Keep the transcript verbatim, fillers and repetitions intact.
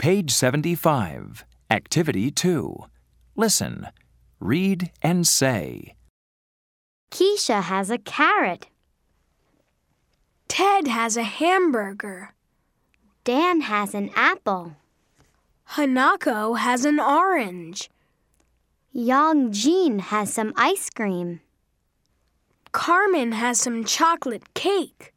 Page seventy-five, Activity two. Listen, read, and say. Keisha has a carrot. Ted has a hamburger. Dan has an apple. Hanako has an orange. Young Jean has some ice cream. Carmen has some chocolate cake.